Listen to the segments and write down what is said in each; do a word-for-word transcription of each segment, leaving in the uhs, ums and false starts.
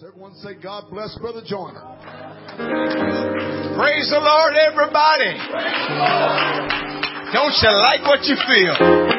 Everyone say, God bless Brother Joyner. Praise the Lord, everybody. Don't you like what you feel?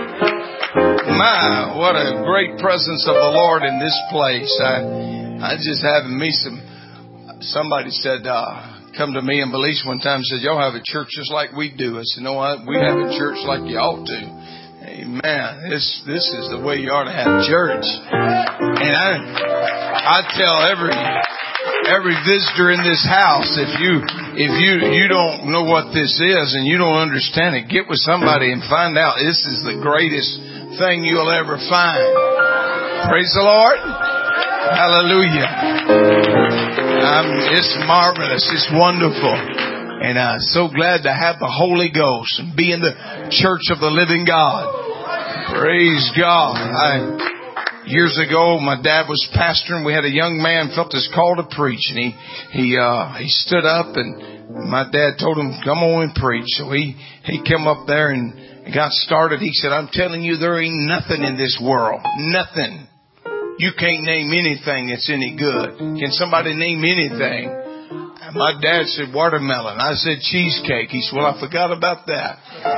My, what a great presence of the Lord in this place. I, I just having me some, somebody said, uh, come to me in Belize one time and said, y'all have a church just like we do. I said, no, I, we have a church like you ought to. Amen. This, this is the way you ought to have church. And I, I tell every, every visitor in this house, if you, if you, you don't know what this is and you don't understand it, get with somebody and find out. This is the greatest thing you'll ever find. Praise the Lord. Hallelujah. Um, it's marvelous. It's wonderful. And I'm so glad to have the Holy Ghost and be in the church of the living God. Praise God. I, years ago, my dad was pastoring. We had a young man felt his call to preach, and he he uh, he stood up, and my dad told him, "Come on and preach." So he he came up there and got started. He said, "I'm telling you, there ain't nothing in this world, nothing. You can't name anything that's any good. Can somebody name anything?" And my dad said, "Watermelon." I said, "Cheesecake." He said, "Well, I forgot about that."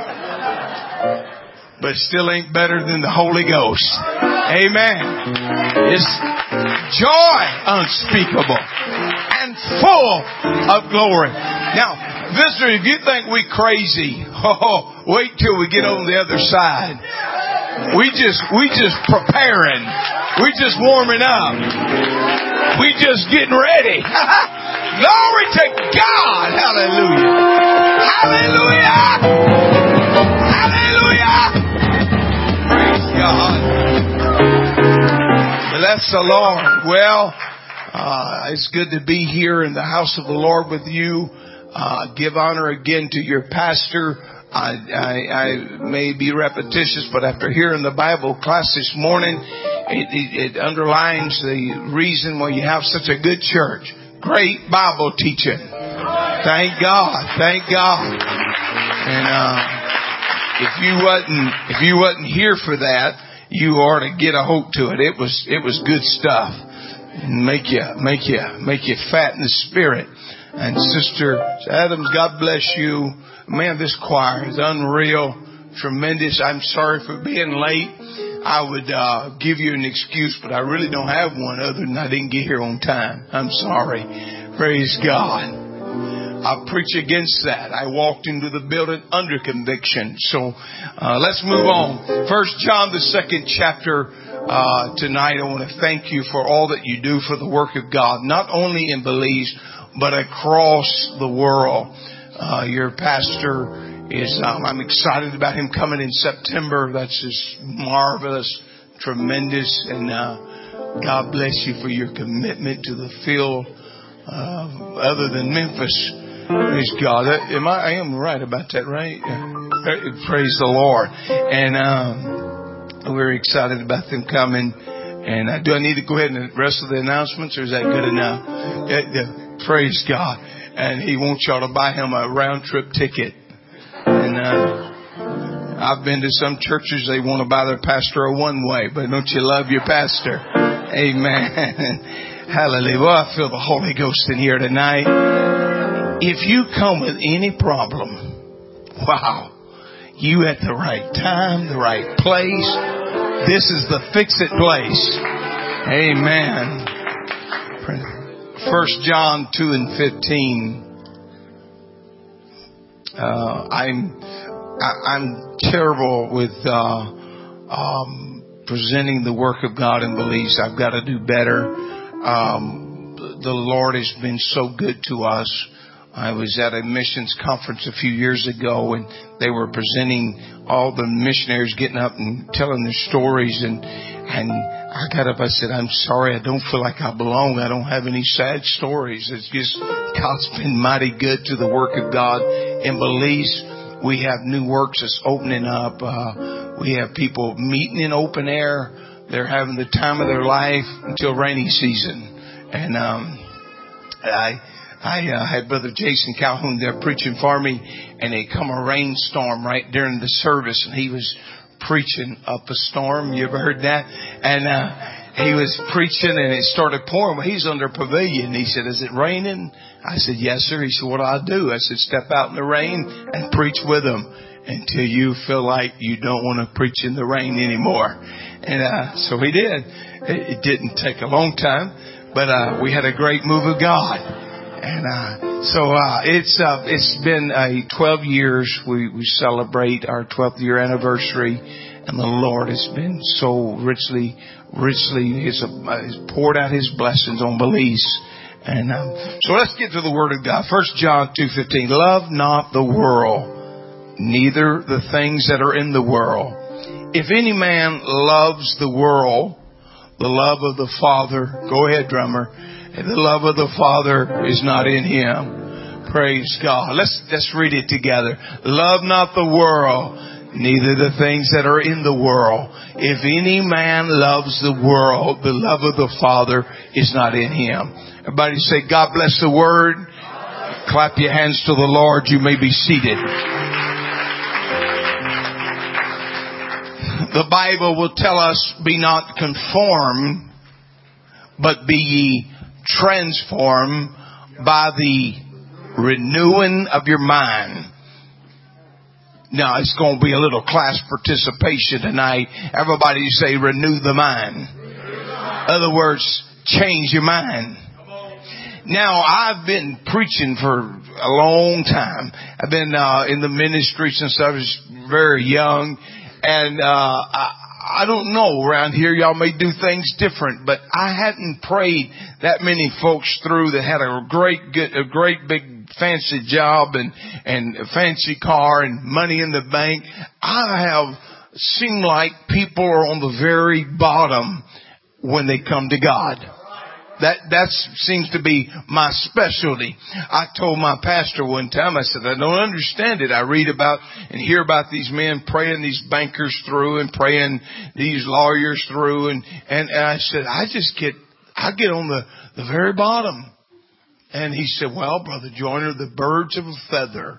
But still ain't better than the Holy Ghost. Amen. It's joy unspeakable and full of glory. Now, visitor, if you think we crazy, oh, wait till we get on the other side. We just, we just preparing. We just warming up. We just getting ready. Glory to God. Hallelujah. Hallelujah. Hallelujah. Praise God. Bless the Lord. Well, uh, it's good to be here in the house of the Lord with you. Uh, give honor again to your pastor. I, I, I may be repetitious, but after hearing the Bible class this morning, it, it, it underlines the reason why you have such a good church. Great Bible teaching. Thank God. Thank God. And uh, if you wasn't if you wasn't here for that, you ought to get a hold to it. It was it was good stuff. And make you make you make you fat in the spirit. And Sister Adams, God bless you. Man, this choir is unreal, tremendous. I'm sorry for being late. I would uh, give you an excuse, but I really don't have one other than I didn't get here on time. I'm sorry. Praise God. I'll preach against that. I walked into the building under conviction. So uh, let's move on. First John, the second chapter. Uh, tonight, I want to thank you for all that you do for the work of God, not only in Belize, but across the world. Uh, your pastor is, um, I'm excited about him coming in September. That's just marvelous, tremendous. And uh, God bless you for your commitment to the field uh, other than Memphis. Praise God. Am I, I am right about that, right? Praise the Lord. And um, we're excited about them coming. And uh, do I need to go ahead and the rest of the announcements, or is that good enough? Yeah, yeah, praise God. And he wants y'all to buy him a round trip ticket. And uh, I've been to some churches, they want to buy their pastor a one way, but don't you love your pastor? Amen. Hallelujah. Well, I feel the Holy Ghost in here tonight. If you come with any problem, wow, you at the right time, the right place. This is the fix-it place. Amen. First John two and fifteen. Uh, I'm I, I'm terrible with uh, um, presenting the work of God in Belize. I've got to do better. Um, the Lord has been so good to us. I was at a missions conference a few years ago, and they were presenting all the missionaries getting up and telling their stories, and and I got up. I said, "I'm sorry, I don't feel like I belong. I don't have any sad stories. It's just God's been mighty good to the work of God in Belize. We have new works that's opening up. Uh, we have people meeting in open air. They're having the time of their life until rainy season, and um, I." I uh, had Brother Jason Calhoun there preaching for me, and it come a rainstorm right during the service, and he was preaching up a storm. You ever heard that? And uh, he was preaching and it started pouring. Well, he's under a pavilion. He said, is it raining? I said, yes, sir. He said, what do I do? I said, step out in the rain and preach with them until you feel like you don't want to preach in the rain anymore. And uh, so he did. It, it didn't take a long time, but uh, we had a great move of God. And uh, so uh, it's uh, it's been uh, twelve years. We, we celebrate our twelfth year anniversary. And the Lord has been so richly, richly has, uh, has poured out His blessings on Belize. And um, so let's get to the Word of God. First John two fifteen. Love not the world, neither the things that are in the world. If any man loves the world, the love of the Father, go ahead, drummer, the love of the Father is not in him. Praise God. Let's, let's read it together. Love not the world, neither the things that are in the world. If any man loves the world, the love of the Father is not in him. Everybody say, God bless the Word. Clap your hands to the Lord. You may be seated. The Bible will tell us, be not conformed, but be ye transformed by the renewing of your mind. Now, it's going to be a little class participation tonight. Everybody say, renew the mind. In other words, change your mind. Now, I've been preaching for a long time. I've been uh, in the ministry since I was very young. And uh, I, I don't know, around here y'all may do things different, but I hadn't prayed that many folks through that had a great, good, a great big fancy job and, and a fancy car and money in the bank. I have seemed like people are on the very bottom when they come to God. That, that seems to be my specialty. I told my pastor one time, I said, I don't understand it. I read about and hear about these men praying these bankers through and praying these lawyers through. And, and, and I said, I just get, I get on the, the very bottom. And he said, well, Brother Joyner, the birds of a feather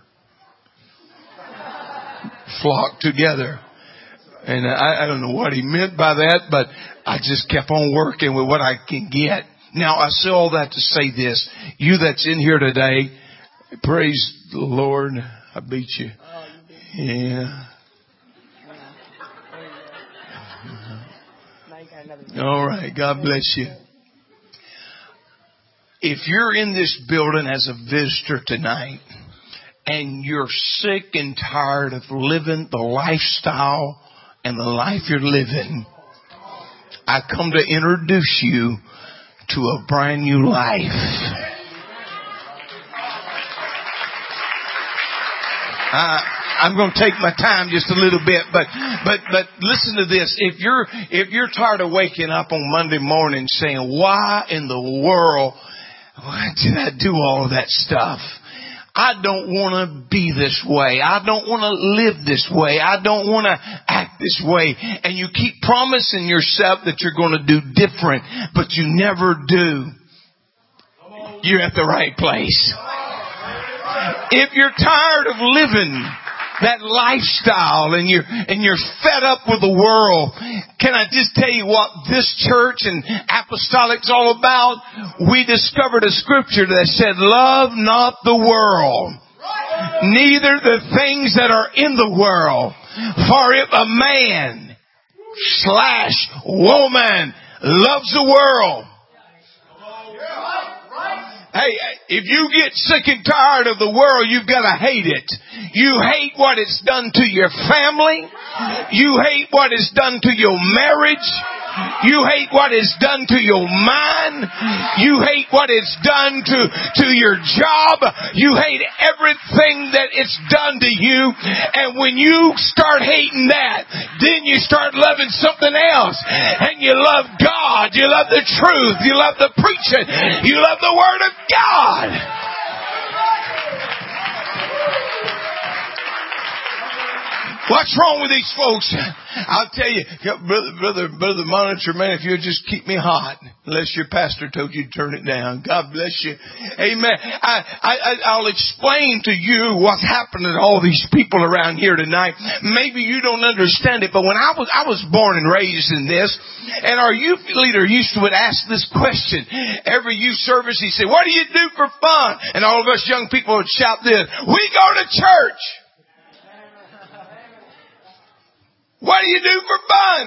flock together. And I, I don't know what he meant by that, but I just kept on working with what I can get. Now, I say all that to say this. You that's in here today, praise the Lord. I beat you. Yeah. All right. God bless you. If you're in this building as a visitor tonight and you're sick and tired of living the lifestyle and the life you're living, I come to introduce you to a brand new life. Uh, I'm going to take my time just a little bit, but but but listen to this. If you're if you're tired of waking up on Monday morning saying, "Why in the world why did I do all of that stuff? I don't want to be this way. I don't want to live this way. I don't want to act this way." And you keep promising yourself that you're going to do different, but you never do. You're at the right place. If you're tired of living that lifestyle and you're, and you're fed up with the world, can I just tell you what this church and apostolic's all about? We discovered a scripture that said, love not the world, neither the things that are in the world. For if a man slash woman loves the world, hey, if you get sick and tired of the world, you've got to hate it. You hate what it's done to your family. You hate what it's done to your marriage. You hate what it's done to your mind. You hate what it's done to, to your job. You hate everything that it's done to you. And when you start hating that, then you start loving something else. And you love God. You love the truth. You love the preaching. You love the Word of God. What's wrong with these folks? I'll tell you, brother, brother, brother monitor, man, if you'll just keep me hot, unless your pastor told you to turn it down. God bless you. Amen. I, I, I'll explain to you what's happening to all these people around here tonight. Maybe you don't understand it, but when I was, I was born and raised in this, and our youth leader used to would ask this question. Every youth service, he said, what do you do for fun? And all of us young people would shout this, we go to church. What do you do for fun?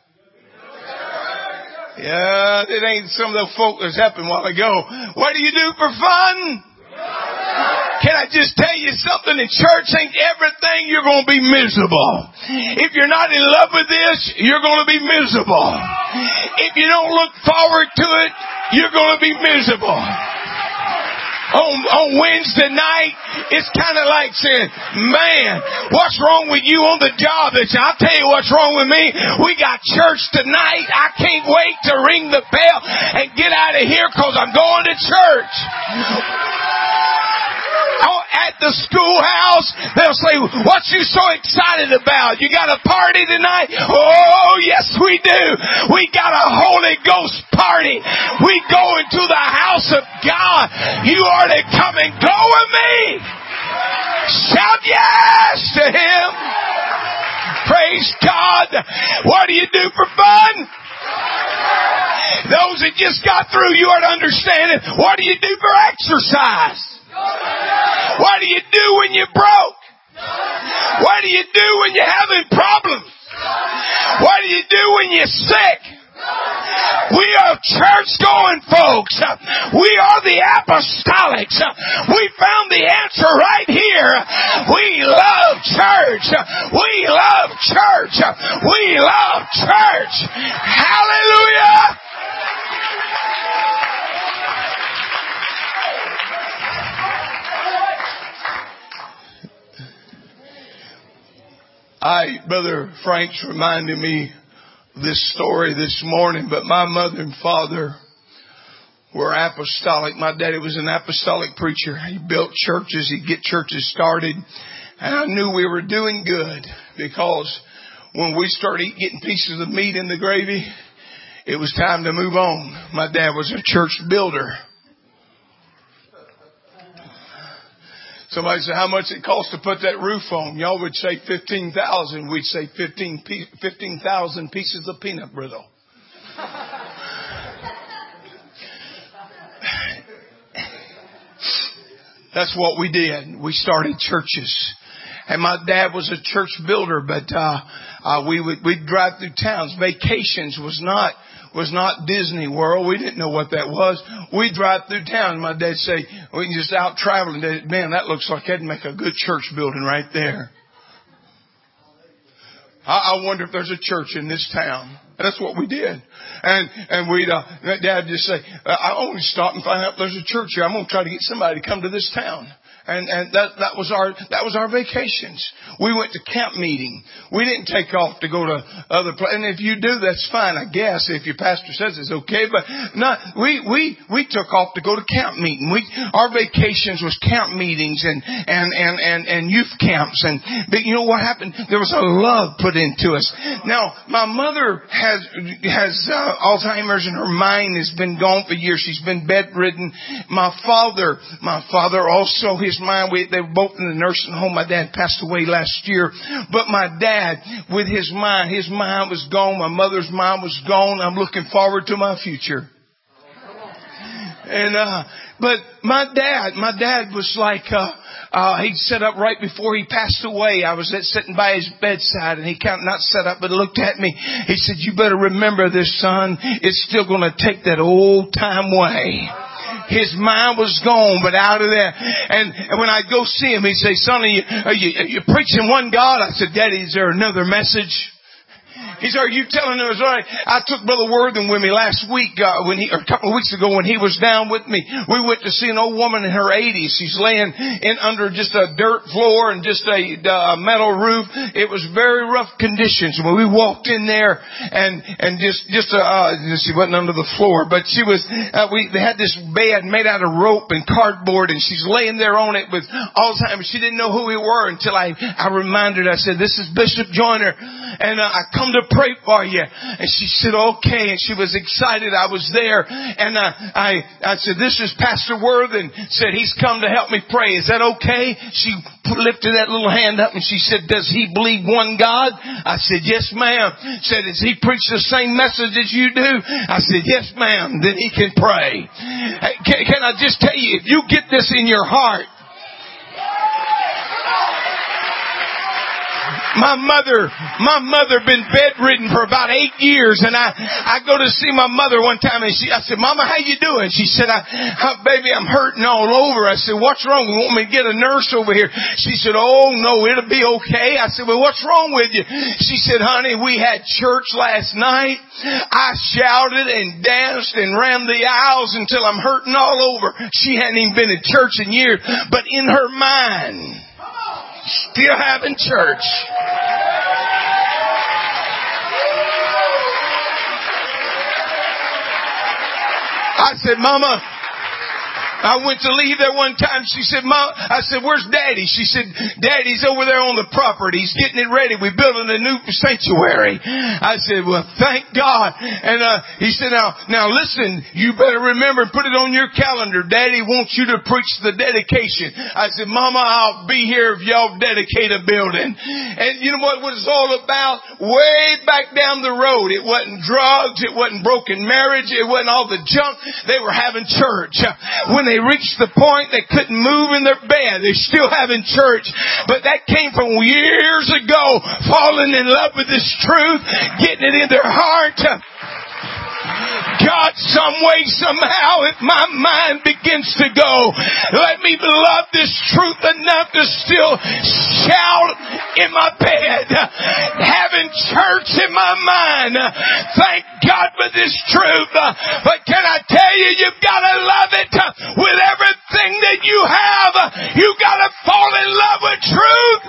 Yeah, it ain't some of the folk that's happened a while ago. What do you do for fun? Can I just tell you something? In church ain't everything you're going to be miserable. If you're not in love with this, you're going to be miserable. If you don't look forward to it, you're going to be miserable. On, on Wednesday night, it's kind of like saying, man, what's wrong with you on the job? I'll tell you what's wrong with me. We got church tonight. I can't wait to ring the bell and get out of here because I'm going to church. Oh, at the schoolhouse, they'll say, what you so excited about? You got a party tonight? Oh, yes, we do. We got a Holy Ghost party. We go into the house of God. You are to come and go with me. Shout yes to Him. Praise God. What do you do for fun? Those that just got through, you are to understand it. What do you do for exercise? What do you do when you're broke? What do you do when you're having problems? What do you do when you're sick? We are church-going folks. We are the apostolics. We found the answer right here. We love church. We love church. We love church. Hallelujah! I, Brother Frank's reminded me of this story this morning, but my mother and father were apostolic. My daddy was an apostolic preacher. He built churches. He'd get churches started. And I knew we were doing good because when we started getting pieces of meat in the gravy, it was time to move on. My dad was a church builder. Somebody said, how much it cost to put that roof on? Y'all would say fifteen thousand. We'd say fifteen thousand pieces of peanut brittle. That's what we did. We started churches. And my dad was a church builder, but, uh, uh, we would, we'd drive through towns. Vacations was not, was not Disney World. We didn't know what that was. We'd drive through town. My dad'd say, we can just out traveling. Man, that looks like that'd make a good church building right there. I, I wonder if there's a church in this town. That's what we did. And, and we'd, uh, Dad just say, I only stop and find out if there's a church here. I'm going to try to get somebody to come to this town. And, and that, that was our, that was our vacations. We went to camp meeting. We didn't take off to go to other places. And if you do, that's fine, I guess, if your pastor says it's okay. But not, we, we, we took off to go to camp meeting. We, our vacations was camp meetings and, and, and, and, and youth camps. And, but you know what happened? There was a love put into us. Now, my mother has, has, uh, Alzheimer's and her mind has been gone for years. She's been bedridden. My father, my father also, his mind, we, they were both in the nursing home. My dad passed away last year. But my dad, with his mind, his mind was gone. My mother's mind was gone. I'm looking forward to my future. And, uh, but my dad, my dad was like, uh, uh, he'd set up right before he passed away. I was sitting by his bedside and he kind of not set up, but looked at me. He said, you better remember this, son. It's still going to take that old time way. His mind was gone, but out of there. And, and when I'd go see him, he'd say, son, are you, are you, are you preaching one God? I said, Daddy, is there another message? He said, are you telling us right? I took Brother Worthing with me last week, uh, when he, or a couple of weeks ago when he was down with me. We went to see an old woman in her eighties. She's laying in under just a dirt floor and just a uh, metal roof. It was very rough conditions. When we walked in there and, and just, just, uh, she wasn't under the floor, but she was, uh, we, they had this bed made out of rope and cardboard, and she's laying there on it with Alzheimer's. She didn't know who we were until I, I reminded her. I said, this is Bishop Joyner, and uh, I come to pray for you. And she said, okay. And she was excited. I was there. And uh, I, I said, this is Pastor Worthing. Said, he's come to help me pray. Is that okay? She lifted that little hand up and she said, does he believe one God? I said, yes, ma'am. Said, does he preach the same message as you do? I said, yes, ma'am. Then he can pray. Hey, can, can I just tell you, if you get this in your heart, My mother, my mother been bedridden for about eight years, and I, I go to see my mother one time, and she, I said, Mama, how you doing? She said, I, I, baby, I'm hurting all over. I said, what's wrong? You want me to get a nurse over here? She said, oh no, it'll be okay. I said, well, what's wrong with you? She said, honey, we had church last night. I shouted and danced and ran the aisles until I'm hurting all over. She hadn't even been in church in years, but in her mind, still having church. I said, Mama, I went to leave there one time. She said, Mom, I said, where's Daddy? She said, Daddy's over there on the property. He's getting it ready. We're building a new sanctuary. I said, well, thank God. And, uh, he said, now, now listen, you better remember and put it on your calendar. Daddy wants you to preach the dedication. I said, Mama, I'll be here if y'all dedicate a building. And you know what it was all about? Way back down the road. It wasn't drugs. It wasn't broken marriage. It wasn't all the junk. They were having church. When they They reached the point they couldn't move in their bed, they're still having church. But that came from years ago, falling in love with this truth, getting it in their heart. God, some way, somehow, if my mind begins to go, let me love this truth enough to still shout in my bed, having church in my mind. Thank God for this truth. But can I tell you, you've got to love it with everything that you have. You've got to fall in love with truth.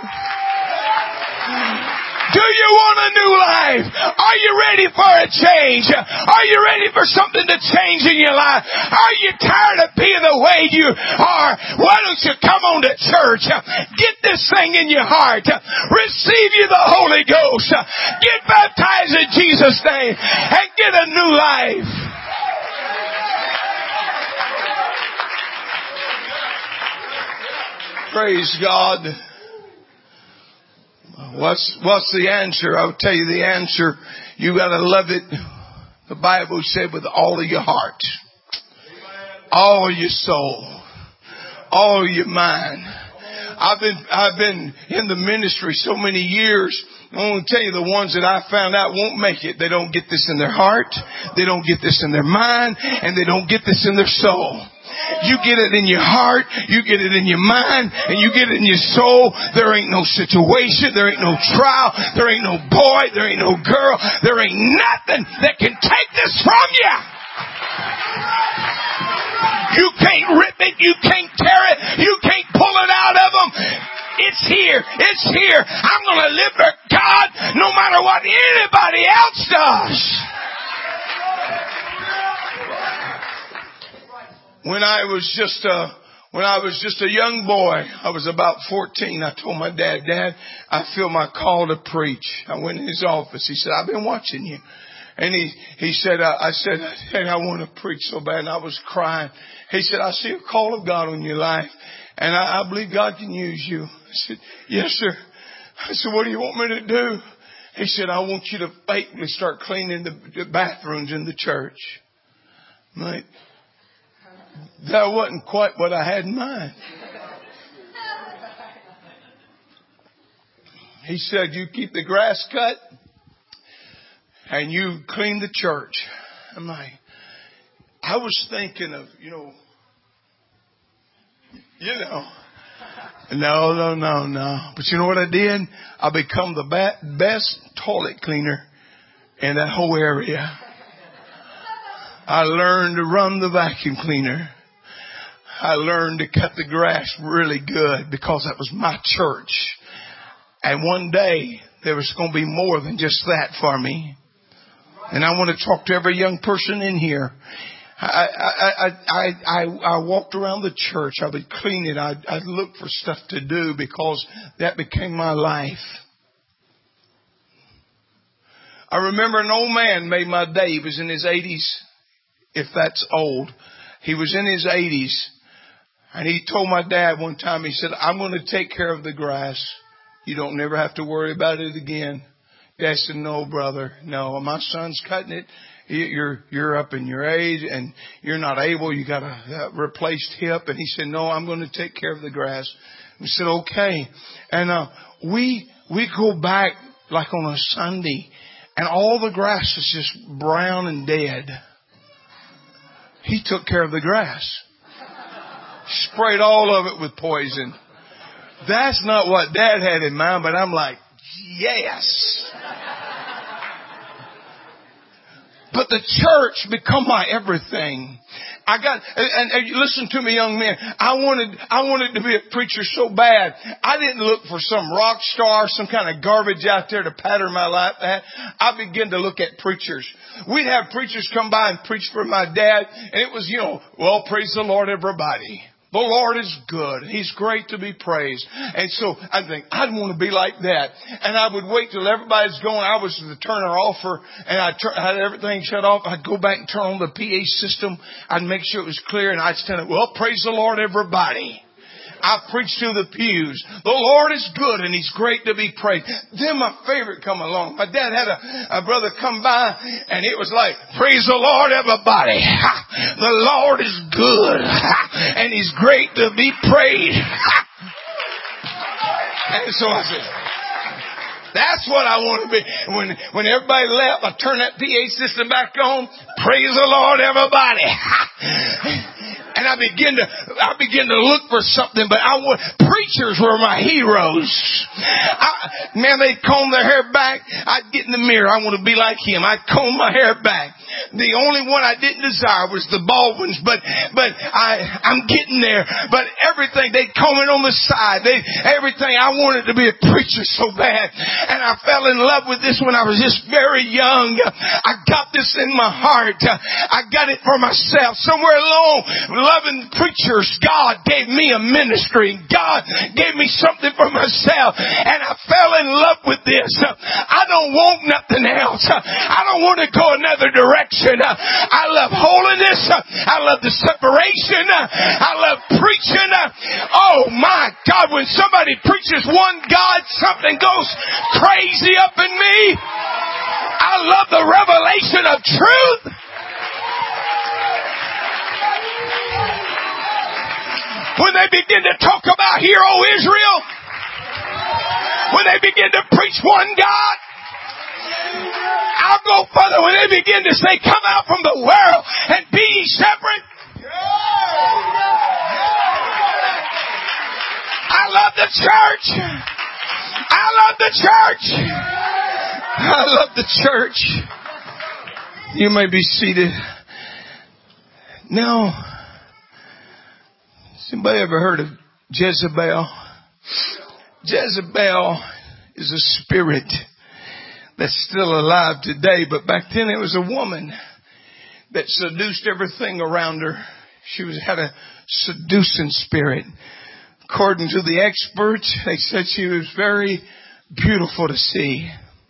Do you want a new life? Are you ready for a change? Are you ready for something to change in your life? Are you tired of being the way you are? Why don't you come on to church? Get this thing in your heart. Receive you the Holy Ghost. Get baptized in Jesus' name and get a new life. Praise God. What's, what's the answer? I'll tell you the answer. You gotta love it. The Bible said with all of your heart, all of your soul, all of your mind. I've been, I've been in the ministry so many years. I want to tell you the ones that I found out won't make it. They don't get this in their heart. They don't get this in their mind, and they don't get this in their soul. You get it in your heart, you get it in your mind, and you get it in your soul. There ain't no situation, there ain't no trial, there ain't no boy, there ain't no girl, there ain't nothing that can take this from you. You can't rip it, you can't tear it, you can't pull it out of them. It's here, it's here. I'm going to live for God no matter what anybody else does. When I was just a, when I was just a young boy, I was about fourteen, I told my dad, Dad, I feel my call to preach. I went in his office. He said, I've been watching you. And he, he said, uh, I said, hey, I want to preach so bad. And I was crying. He said, I see a call of God on your life. And I, I believe God can use you. I said, yes, sir. I said, what do you want me to do? He said, I want you to faithfully start cleaning the, the bathrooms in the church. I'm like, that wasn't quite what I had in mind. He said, you keep the grass cut and you clean the church. I'm like, I was thinking of, you know, you know, no, no, no, no. But you know what I did? I become the ba- best toilet cleaner in that whole area. I learned to run the vacuum cleaner. I learned to cut the grass really good because that was my church. And one day there was going to be more than just that for me. And I want to talk to every young person in here. I, I, I, I, I, I walked around the church. I would clean it. I'd, I'd look for stuff to do because that became my life. I remember an old man made my day. He was in his eighties. If that's old, he was in his eighties. And he told my dad one time, he said, I'm going to take care of the grass. You don't never have to worry about it again. Dad said, no, brother. No, my son's cutting it. You're, you're up in your age and you're not able. You got a replaced hip. And he said, no, I'm going to take care of the grass. We said, okay. And, uh, we, we go back like on a Sunday and all the grass is just brown and dead. He took care of the grass. Sprayed all of it with poison. That's not what Dad had in mind, but I'm like, yes. But the church become my everything. I got, and, and listen to me, young men. I wanted, I wanted to be a preacher so bad. I didn't look for some rock star, some kind of garbage out there to pattern my life at. I began to look at preachers. We'd have preachers come by and preach for my dad, and it was, you know, well, praise the Lord, everybody. The Lord is good. He's great to be praised. And so I think, I'd want to be like that. And I would wait till everybody's going. I was the turner offer and I had everything shut off. I'd go back and turn on the P A system. I'd make sure it was clear and I'd stand up. Well, praise the Lord, everybody. I preached to the pews. The Lord is good and He's great to be praised. Then my favorite come along. My dad had a, a brother come by and it was like, praise the Lord, everybody. The Lord is good and He's great to be praised. And so I said, that's what I want to be. When, when everybody left, I turned that P A system back on. Praise the Lord, everybody. And I began to, I began to look for something, but I want, preachers were my heroes. I, man, they'd comb their hair back. I'd get in the mirror. I want to be like him. I'd comb my hair back. The only one I didn't desire was the bald ones, but, but I, I'm getting there. But everything, they'd comb it on the side. They, everything, I wanted to be a preacher so bad. And I fell in love with this when I was just very young. I got this in my heart. I got it for myself. Somewhere along, loving preachers, God gave me a ministry. God gave me something for myself. And I fell in love with this. I don't want nothing else. I don't want to go another direction. I love holiness. I love the separation. I love preaching. Oh my God, when somebody preaches one God, something goes crazy up in me. I love the revelation of truth. When they begin to talk about Hear, O Israel, when they begin to preach one God, I'll go further. When they begin to say, come out from the world and be ye separate. I love the church. I love the church. I love the church. You may be seated. Now, has anybody ever heard of Jezebel? Jezebel is a spirit that's still alive today, but back then it was a woman that seduced everything around her. She was had a seducing spirit. According to the experts, they said she was very beautiful to see.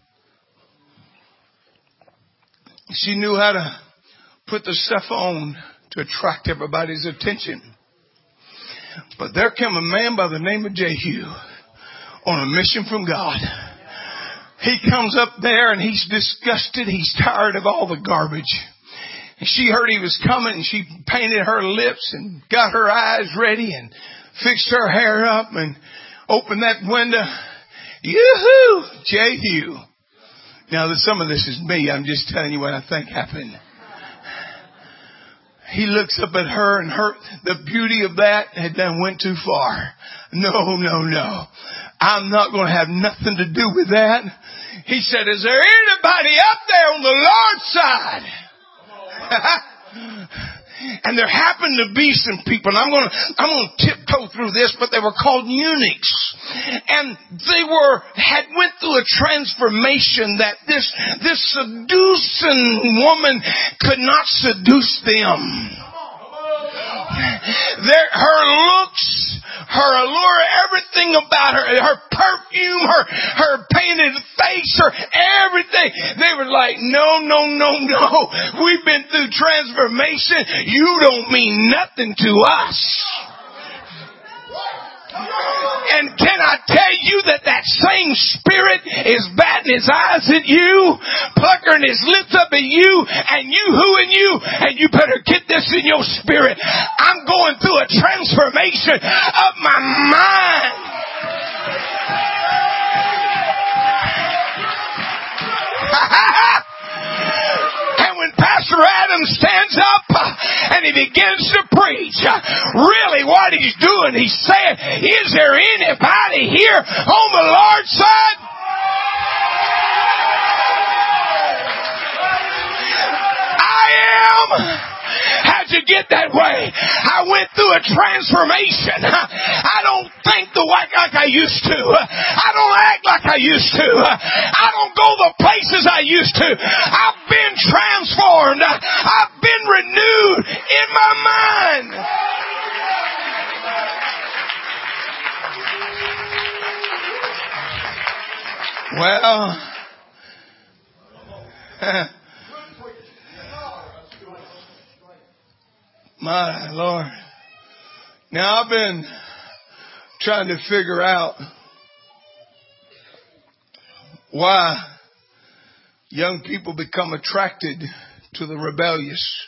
She knew how to put the stuff on to attract everybody's attention. But there came a man by the name of Jehu on a mission from God. He comes up there and he's disgusted. He's tired of all the garbage. And she heard he was coming and she painted her lips and got her eyes ready and fixed her hair up and opened that window. Yoo-hoo! Jehu. Now, some of this is me. I'm just telling you what I think happened. he looks up at her, and her, the beauty of that had done went too far. No, no, no. I'm not going to have nothing to do with that. He said, is there anybody up there on the Lord's side? And there happened to be some people, and I'm going to, I'm going to tiptoe through this, but they were called eunuchs. And they were, had went through a transformation that this, this seducing woman could not seduce them. There, her looks, her allure, everything about her, her perfume, her, her painted face, her everything. They were like, no, no, no, no. We've been through transformation. You don't mean nothing to us. And can I tell you that that same spirit is batting his eyes at you, puckering his lips up at you, and you hooing you, and you better get this in your spirit. I'm going through a transformation of my mind. And when Pastor Adam stands up and he begins to preach, really what he's doing, he's saying, is there anybody here on the Lord's side? I am. How'd you get that way? I went through a transformation. I don't think the way like I used to. I don't act like I used to. I don't go the places I used to. I've been transformed. I've been renewed in my mind. Well, my Lord. Now I've been trying to figure out why young people become attracted to the rebellious.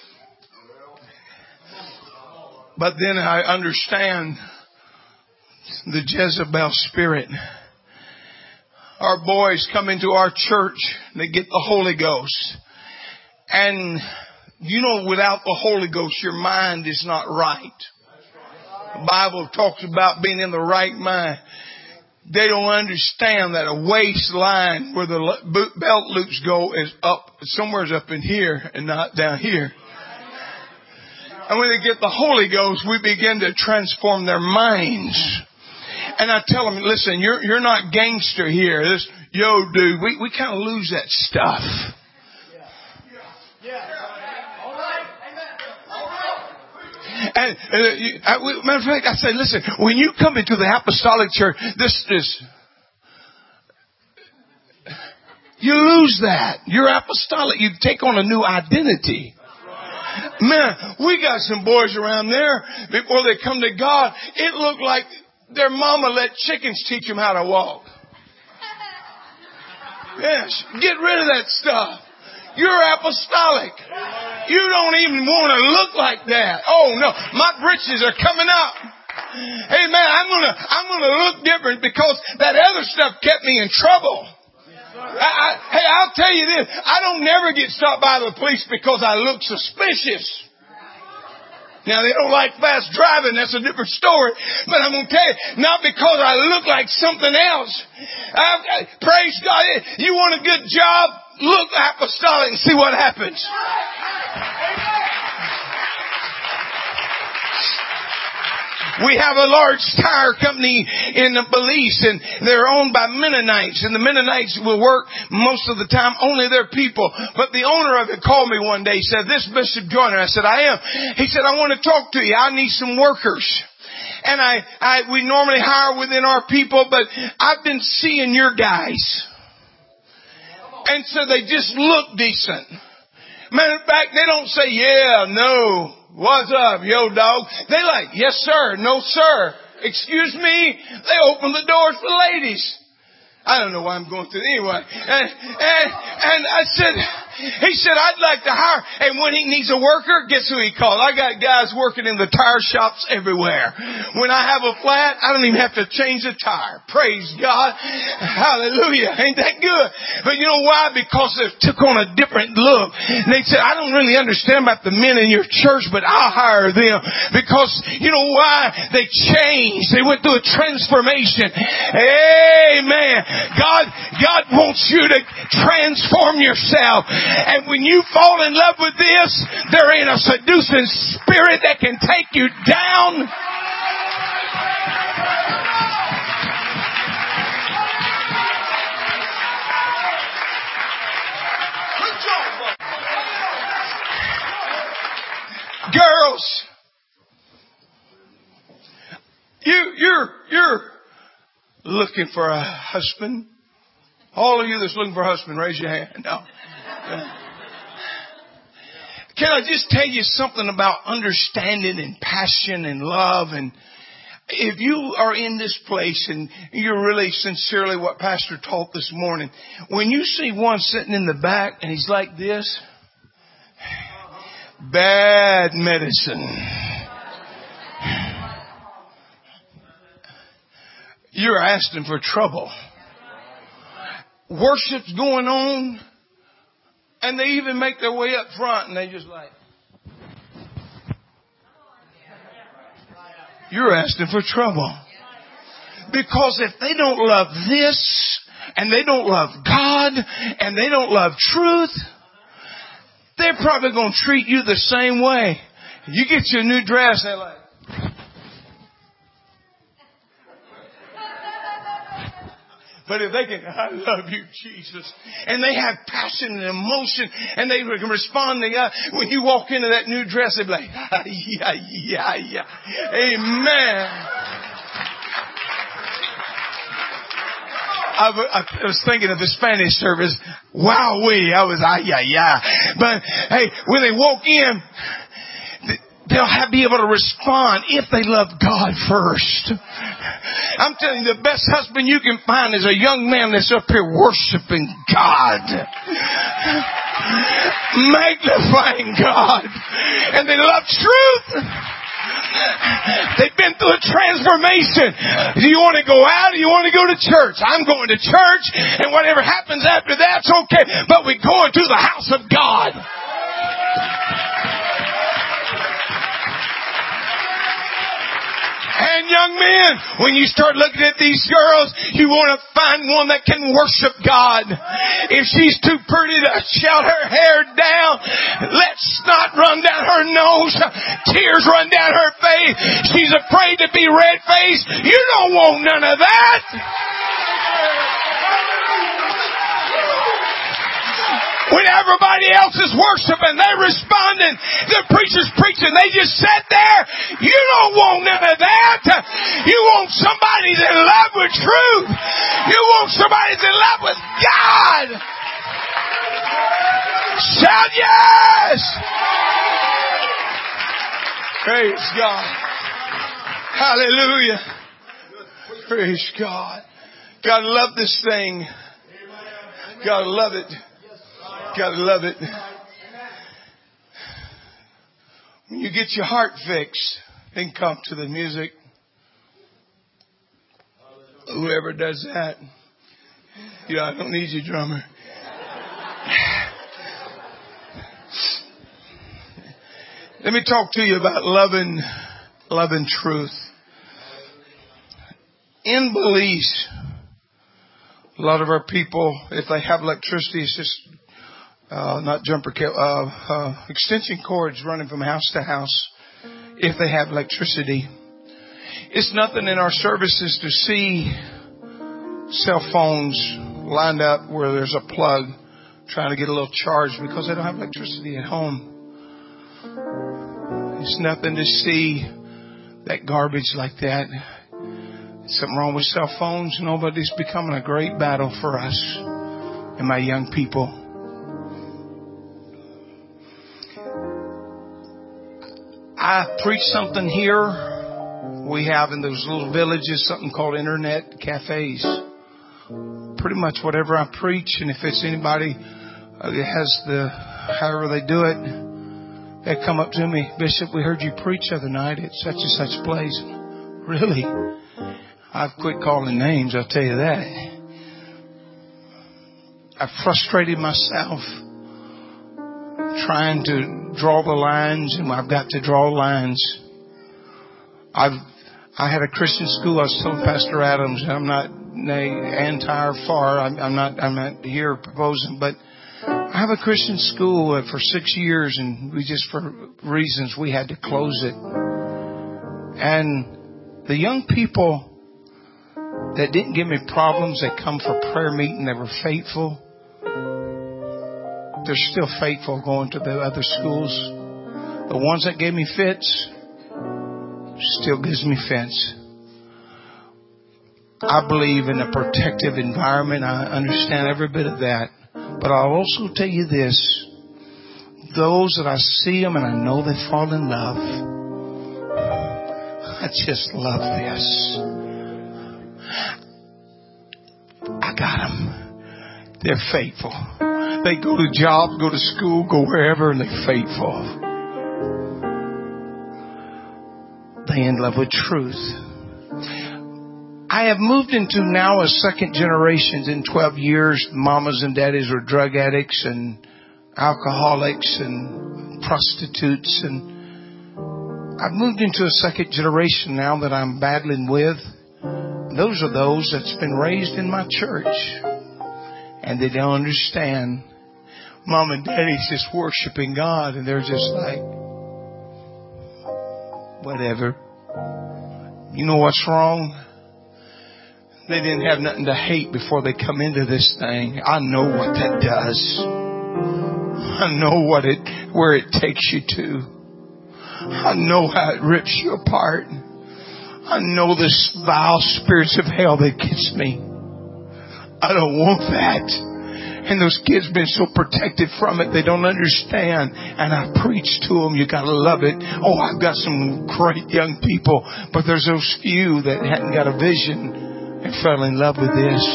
But then I understand the Jezebel spirit. Our boys come into our church, they get the Holy Ghost. And you know, without the Holy Ghost, your mind is not right. The Bible talks about being in the right mind. They don't understand that a waistline where the belt loops go is up, somewhere's up in here and not down here. And when they get the Holy Ghost, we begin to transform their minds. And I tell them, listen, you're, you're not gangster here. This, yo, dude, we, we kind of lose that stuff. And, and uh, I, matter of fact, I say, listen, when you come into the apostolic church, this is, you lose that. You're apostolic. You take on a new identity. Man, we got some boys around there, before they come to God, it looked like their mama let chickens teach them how to walk. Yes, get rid of that stuff. You're apostolic. You don't even want to look like that. Oh no, my britches are coming up. Hey man, I'm gonna, I'm gonna look different because that other stuff kept me in trouble. I, I, hey, I'll tell you this. I don't never get stopped by the police because I look suspicious. Now they don't like fast driving. That's a different story. But I'm going to tell you, not because I look like something else. I, I, praise God. You want a good job? Look apostolic and see what happens. We have a large tire company in Belize, and they're owned by Mennonites, and the Mennonites will work most of the time only their people. But the owner of it called me one day. He said, "This Bishop Joyner." I said, "I am." He said, "I want to talk to you. I need some workers." And I, I, we normally hire within our people, but I've been seeing your guys. And so they just look decent. Matter of fact, they don't say, "Yeah, no. What's up, yo dog?" They like, "Yes sir, no sir, excuse me." They open the doors for ladies. I don't know why I'm going through anyway. And, and, and I said, He said, I'd like to hire. And when he needs a worker, guess who he called? I got guys working in the tire shops everywhere. When I have a flat, I don't even have to change the tire. Praise God. Hallelujah. Ain't that good? But you know why? Because they took on a different look. And they said, I don't really understand about the men in your church, but I'll hire them. Because you know why? They changed. They went through a transformation. Amen. God, God wants you to transform yourself. And when you fall in love with this, there ain't a seducing spirit that can take you down. Girls, you, you're, you're looking for a husband. All of you that's looking for a husband, raise your hand. No. Can I just tell you something about understanding and passion and love? And if you are in this place and you're really sincerely what Pastor taught this morning, when you see one sitting in the back and he's like this, bad medicine. You're asking for trouble. Worship's going on, and they even make their way up front, and they just like, you're asking for trouble. Because if they don't love this, and they don't love God, and they don't love truth, they're probably going to treat you the same way. You get your new dress, they're like, but if they can, I love you, Jesus. And they have passion and emotion, and they can respond to God. When you walk into that new dress, they'll be like, yeah, yeah, yeah. Amen. I, I was thinking of the Spanish service. Wowee. I was, ah, yeah, yeah. But hey, when they walk in, they'll have, be able to respond if they love God first. I'm telling you, the best husband you can find is a young man that's up here worshiping God. Magnifying God. And they love truth. They've been through a transformation. Do you want to go out or you want to go to church? I'm going to church, and whatever happens after that's okay. But we're going to the house of God. And young men, when you start looking at these girls, you want to find one that can worship God. If she's too pretty to shout her hair down, let snot run down her nose, tears run down her face, she's afraid to be red-faced, you don't want none of that. When everybody else is worshiping, they're responding, the preacher's preaching, they just sat there. You don't want none of that. You want somebody that's in love with truth. You want somebody that's in love with God. Shout yes! Praise God. Hallelujah. Praise God. Gotta love this thing. Gotta love it. Gotta love it. When you get your heart fixed, then come to the music. Whoever does that. Yeah, I don't need you, drummer. Let me talk to you about loving, loving truth. In Belize, a lot of our people, if they have electricity, it's just Uh, not jumper, uh, uh, extension cords running from house to house if they have electricity. It's nothing in our services to see cell phones lined up where there's a plug trying to get a little charge because they don't have electricity at home. It's nothing to see that garbage like that. Something wrong with cell phones. Nobody's becoming a great battle for us and my young people. I preach something here. We have in those little villages something called internet cafes. Pretty much whatever I preach, and if it's anybody uh, it has the, however they do it. They come up to me, Bishop, we heard you preach the other night at such and such place. Really? I've quit calling names, I'll tell you that. I frustrated myself trying to draw the lines, and I've got to draw lines. I've I had a Christian school. I was telling Pastor Adams, I'm not anti or far. I'm, I'm not. I'm not here proposing, but I have a Christian school for six years, and we just for reasons we had to close it. And the young people that didn't give me problems, they come for prayer meeting. They were faithful. They're still faithful going to the other schools. The ones that gave me fits still gives me fits. I believe in a protective environment. I understand every bit of that. But I'll also tell you this. Those that I see them and I know they fall in love, I just love this. I got them. They're faithful. They go to job, go to school, go wherever, and they're faithful. They in love with truth. I have moved into now a second generation. In twelve years, mamas and daddies were drug addicts and alcoholics and prostitutes. And I've moved into a second generation now that I'm battling with. Those are those that's been raised in my church. And they don't understand. Mom and daddy's just worshiping God, and they're just like, whatever. You know what's wrong? They didn't have nothing to hate before they come into this thing. I know what that does. I know what it, where it takes you to. I know how it rips you apart. I know the vile spirits of hell that gets me. I don't want that. And those kids been so protected from it, they don't understand. And I preach to them, you gotta love it. Oh, I've got some great young people, but there's those few that hadn't got a vision and fell in love with this.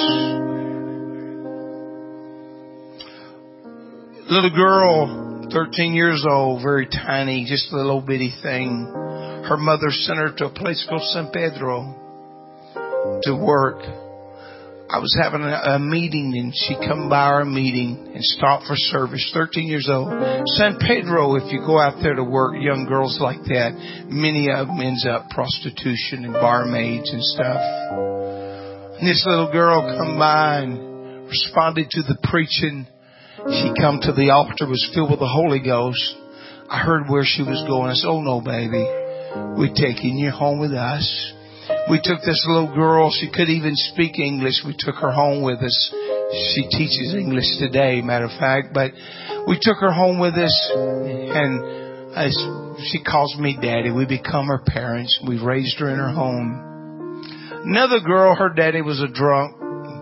Little girl, thirteen years old, very tiny, just a little bitty thing. Her mother sent her to a place called San Pedro to work. I was having a, a meeting, and she come by our meeting and stopped for service. thirteen years old. San Pedro, if you go out there to work, young girls like that, many of them ends up prostitution and barmaids and stuff. And this little girl come by and responded to the preaching. She come to the altar, was filled with the Holy Ghost. I heard where she was going. I said, oh no, baby, we're taking you home with us. We took this little girl. She could even speak English. We took her home with us. She teaches English today, matter of fact. But we took her home with us, and I, she calls me daddy. We become her parents. We raised her in her home. Another girl, her daddy was a drunk,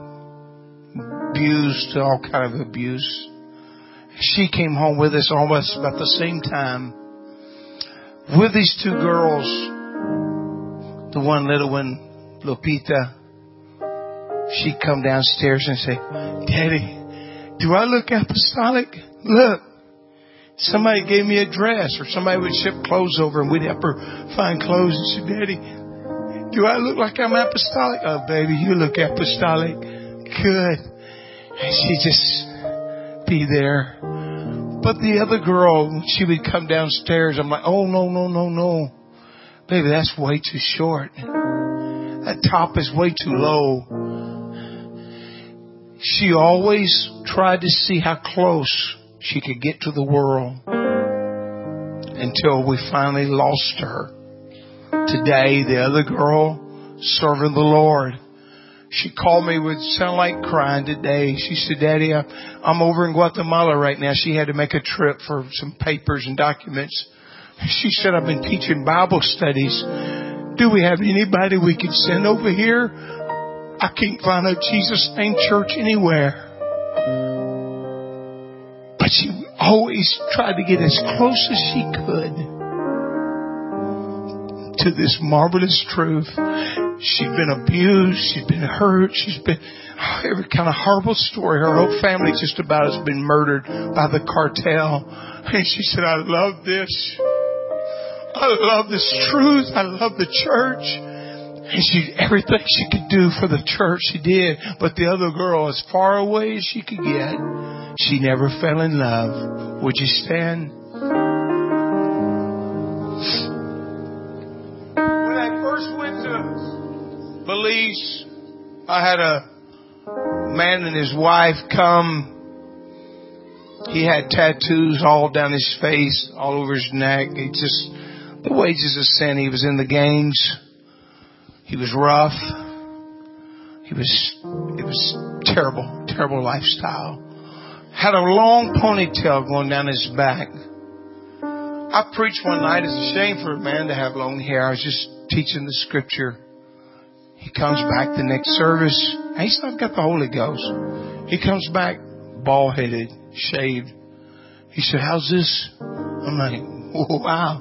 abused, all kind of abuse. She came home with us almost about the same time. With these two girls, the one little one, Lupita, she come downstairs and say, Daddy, do I look apostolic? Look, somebody gave me a dress, or somebody would ship clothes over and we'd help her find clothes. And she said, Daddy, do I look like I'm apostolic? Oh, baby, you look apostolic. Good. And she just be there. But the other girl, when she would come downstairs, I'm like, oh, no, no, no, no. Baby, that's way too short. That top is way too low. She always tried to see how close she could get to the world until we finally lost her. Today, the other girl serving the Lord, she called me, would sound like crying today. She said, Daddy, I'm over in Guatemala right now. She had to make a trip for some papers and documents. She said, I've been teaching Bible studies. Do we have anybody we could send over here? I can't find a Jesus name church anywhere. But she always tried to get as close as she could to this marvelous truth. She'd been abused. She'd been hurt. She's been every kind of horrible story. Her whole family just about has been murdered by the cartel. And she said, I love this. I love this truth. I love the church. And she, everything she could do for the church, she did. But the other girl, as far away as she could get, she never fell in love. Would you stand? When I first went to Belize, I had a man and his wife come. He had tattoos all down his face, all over his neck. He just, the wages of sin. He was in the gangs. He was rough. He was, it was terrible, terrible lifestyle. Had a long ponytail going down his back. I preached one night. It's a shame for a man to have long hair. I was just teaching the scripture. He comes back the next service. He's not got the Holy Ghost. He comes back bald-headed, shaved. He said, how's this? I'm like, oh, wow.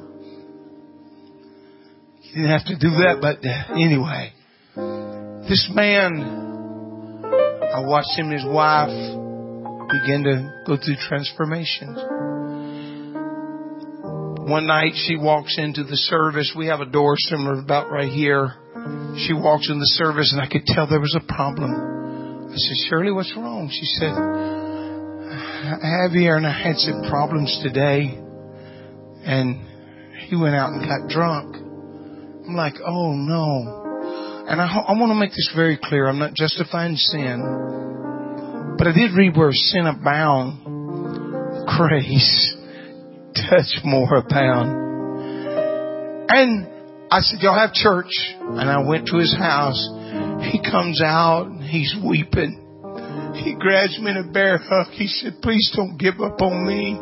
You didn't have to do that, but anyway. This man, I watched him and his wife begin to go through transformations. One night she walks into the service. We have a door somewhere about right here. She walks in the service and I could tell there was a problem. I said, Shirley, what's wrong? She said, Javier and I had some problems today. And he went out and got drunk. I'm like, oh no. And I, I want to make this very clear. I'm not justifying sin. But I did read where sin abound, grace touch more abound. And I said, y'all have church. And I went to his house. He comes out and he's weeping. He grabs me in a bear hug. He said, please don't give up on me.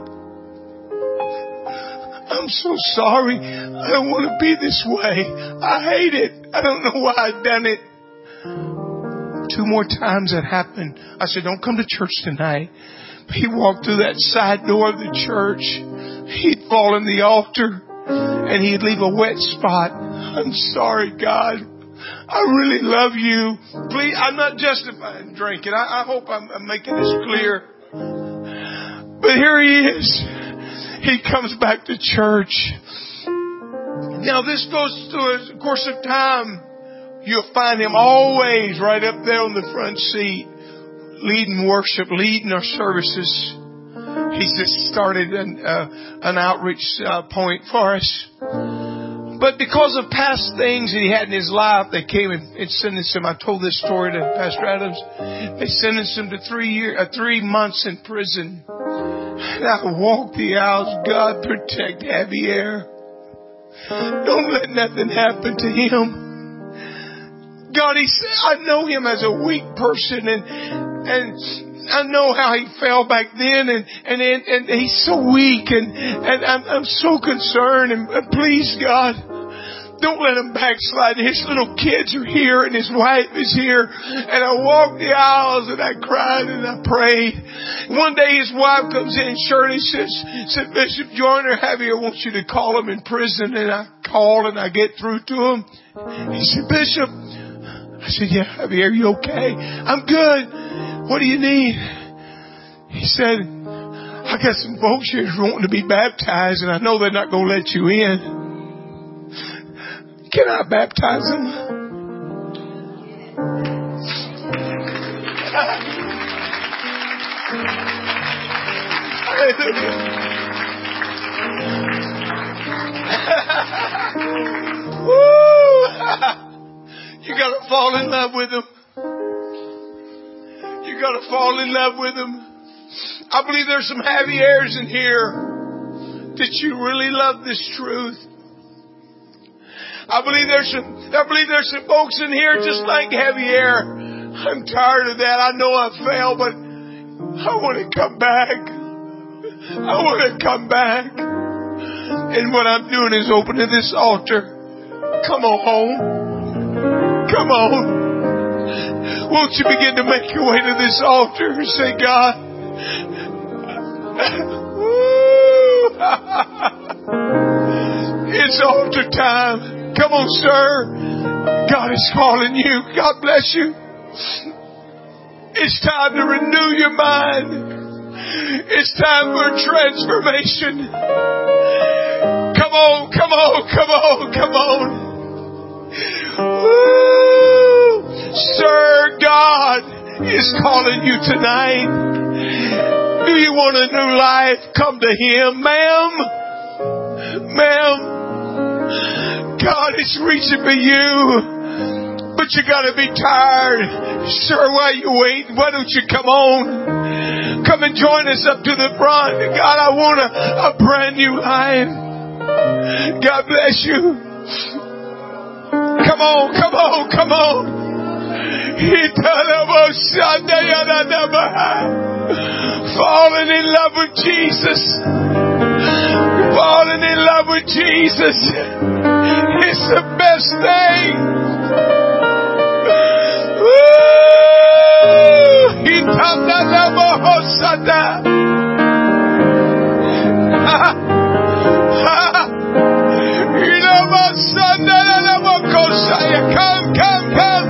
I'm so sorry. I don't want to be this way. I hate it. I don't know why I've done it. Two more times that happened. I said, don't come to church tonight. He walked through that side door of the church. He'd fall in the altar and he'd leave a wet spot. I'm sorry, God. I really love you. Please, I'm not justifying drinking. I, I hope I'm, I'm making this clear. But here he is. He comes back to church. Now this goes through a course of time. You'll find him always right up there on the front seat, leading worship, leading our services. He's just started an, uh, an outreach uh, point for us. But because of past things that he had in his life, they came and, and sentenced him. I told this story to Pastor Adams. They sentenced him to three year, uh, three months in prison. And I walked the aisles. God, protect Javier. Don't let nothing happen to him. God, he said, I know him as a weak person, and and I know how he fell back then, and and and, and he's so weak, and and I'm, I'm so concerned. And, and please, God, don't let him backslide. His little kids are here, and his wife is here. And I walked the aisles, and I cried, and I prayed. One day, his wife comes in, Shirley says, said, Bishop Joyner, Javier wants you to call him in prison. And I call, and I get through to him. He said, Bishop. I said, yeah, Javier, are you okay? I'm good. What do you need? He said, I got some folks here wanting to be baptized, and I know they're not going to let you in. Can I baptize them? Woo! You gotta fall in love with him. You gotta fall in love with him. I believe there's some Javiers in here that you really love this truth. I believe there's some, I believe there's some folks in here just like Javier. I'm tired of that. I know I failed, but I want to come back. I want to come back. And what I'm doing is opening this altar. Come on home. Come on. Won't you begin to make your way to this altar and say, God, it's altar time. Come on, sir. God God is calling you. God bless you. It's time to renew your mind. It's time for transformation. Come on, come on, come on, come on. Woo! Sir, God is calling you tonight. Do you want a new life? Come to Him. Ma'am, ma'am, God is reaching for you, but you got to be tired. Sir, why you wait? Why don't you come on? Come and join us up to the front. God, I want a, a brand new life. God bless you. Come on, come on, come on. Falling in love with Jesus. Falling in love with Jesus. It's the best thing. Come, come, come.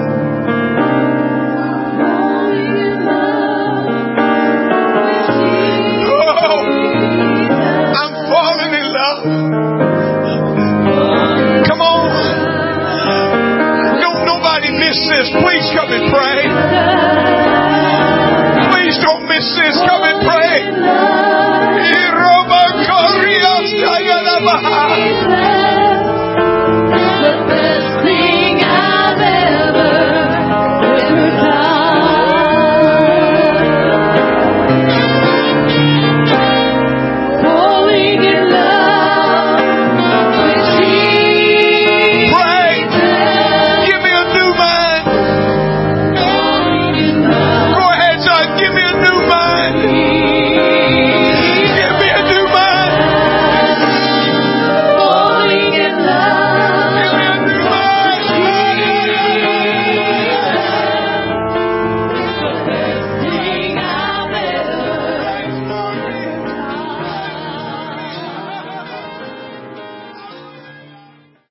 Oh, I'm falling in love. Come on. Don't nobody miss this. Please come and pray. Please don't miss this. Come and pray.